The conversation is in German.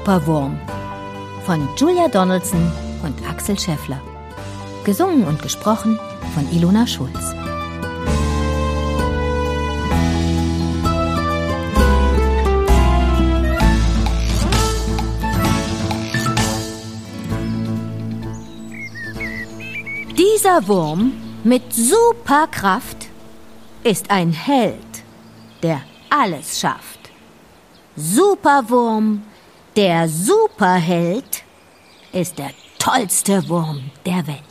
Superwurm von Julia Donaldson und Axel Scheffler. Gesungen und gesprochen von Ilona Schulz. Dieser Wurm mit Superkraft ist ein Held, der alles schafft. Superwurm, der Superheld, ist der tollste Wurm der Welt.